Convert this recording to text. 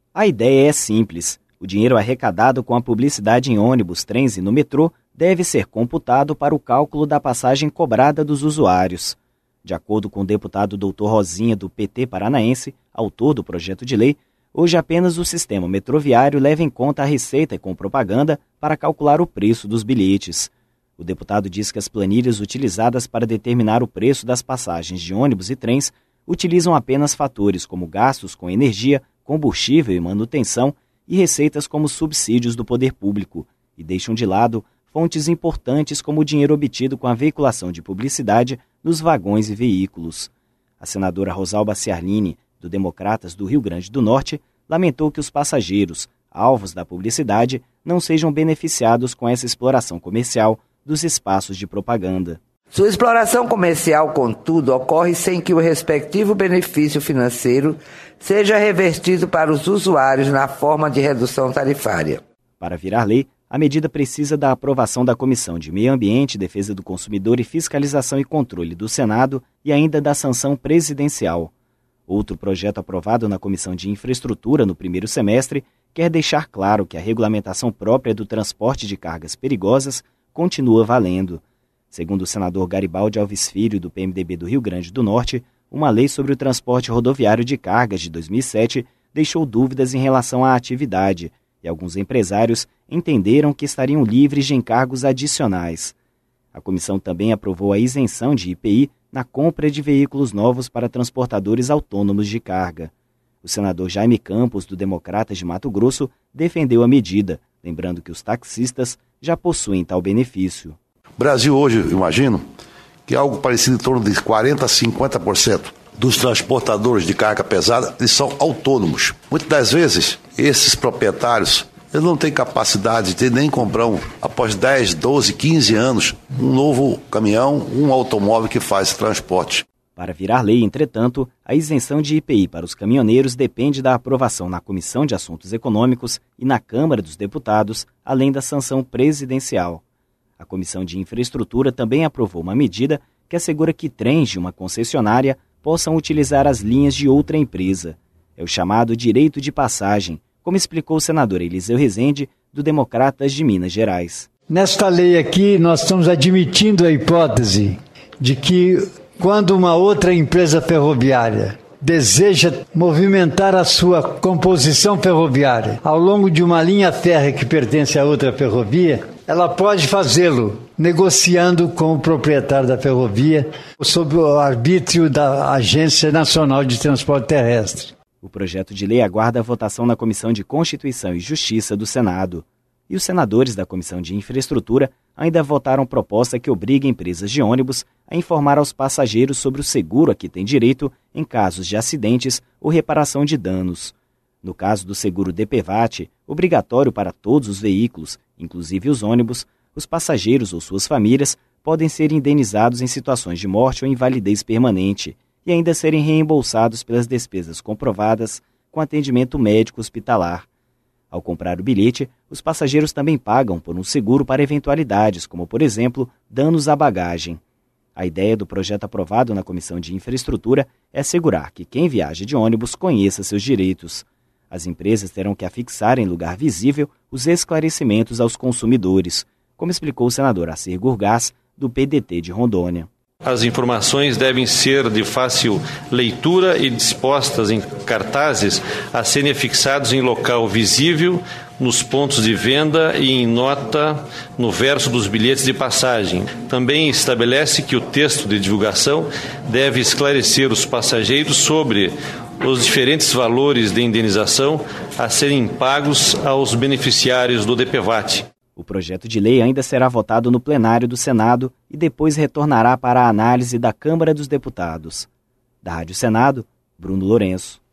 A ideia é simples. O dinheiro arrecadado com a publicidade em ônibus, trens e no metrô deve ser computado para o cálculo da passagem cobrada dos usuários. De acordo com o deputado Dr. Rosinha, do PT paranaense, autor do projeto de lei, hoje apenas o sistema metroviário leva em conta a receita com propaganda para calcular o preço dos bilhetes. O deputado diz que as planilhas utilizadas para determinar o preço das passagens de ônibus e trens utilizam apenas fatores como gastos com energia, combustível e manutenção e receitas como subsídios do poder público, e deixam de lado fontes importantes como o dinheiro obtido com a veiculação de publicidade nos vagões e veículos. A senadora Rosalba Ciarline, do Democratas do Rio Grande do Norte, lamentou que os passageiros, alvos da publicidade, não sejam beneficiados com essa exploração comercial dos espaços de propaganda. Sua exploração comercial, contudo, ocorre sem que o respectivo benefício financeiro seja revertido para os usuários na forma de redução tarifária. Para virar lei, a medida precisa da aprovação da Comissão de Meio Ambiente, Defesa do Consumidor e Fiscalização e Controle do Senado e ainda da sanção presidencial. Outro projeto aprovado na Comissão de Infraestrutura no primeiro semestre quer deixar claro que a regulamentação própria do transporte de cargas perigosas continua valendo. Segundo o senador Garibaldi Alves Filho, do PMDB do Rio Grande do Norte, uma lei sobre o transporte rodoviário de cargas de 2007 deixou dúvidas em relação à atividade, e alguns empresários entenderam que estariam livres de encargos adicionais. A comissão também aprovou a isenção de IPI na compra de veículos novos para transportadores autônomos de carga. O senador Jaime Campos, do Democratas de Mato Grosso, defendeu a medida, lembrando que os taxistas já possuem tal benefício. O Brasil hoje, imagino, que é algo parecido em torno de 40% a 50% dos transportadores de carga pesada, eles são autônomos. Muitas das vezes, esses proprietários, eles não têm capacidade de nem comprar, após 10, 12, 15 anos, um novo caminhão, um automóvel que faz transporte. Para virar lei, entretanto, a isenção de IPI para os caminhoneiros depende da aprovação na Comissão de Assuntos Econômicos e na Câmara dos Deputados, além da sanção presidencial. A Comissão de Infraestrutura também aprovou uma medida que assegura que trens de uma concessionária possam utilizar as linhas de outra empresa. É o chamado direito de passagem, como explicou o senador Eliseu Rezende, do Democratas de Minas Gerais. Nesta lei aqui, nós estamos admitindo a hipótese de que, quando uma outra empresa ferroviária deseja movimentar a sua composição ferroviária ao longo de uma linha férrea que pertence a outra ferrovia, ela pode fazê-lo negociando com o proprietário da ferrovia sob o arbítrio da Agência Nacional de Transporte Terrestre. O projeto de lei aguarda a votação na Comissão de Constituição e Justiça do Senado. E os senadores da Comissão de Infraestrutura ainda votaram proposta que obriga empresas de ônibus a informar aos passageiros sobre o seguro a que têm direito em casos de acidentes ou reparação de danos. No caso do seguro DPVAT, obrigatório para todos os veículos, inclusive os ônibus, os passageiros ou suas famílias podem ser indenizados em situações de morte ou invalidez permanente e ainda serem reembolsados pelas despesas comprovadas com atendimento médico hospitalar. Ao comprar o bilhete, os passageiros também pagam por um seguro para eventualidades, como, por exemplo, danos à bagagem. A ideia do projeto aprovado na Comissão de Infraestrutura é assegurar que quem viaja de ônibus conheça seus direitos. As empresas terão que afixar em lugar visível os esclarecimentos aos consumidores, como explicou o senador Assir Gurgás, do PDT de Rondônia. As informações devem ser de fácil leitura e dispostas em cartazes a serem afixados em local visível, nos pontos de venda e em nota no verso dos bilhetes de passagem. Também estabelece que o texto de divulgação deve esclarecer os passageiros sobre os diferentes valores de indenização a serem pagos aos beneficiários do DPVAT. O projeto de lei ainda será votado no plenário do Senado e depois retornará para a análise da Câmara dos Deputados. Da Rádio Senado, Bruno Lourenço.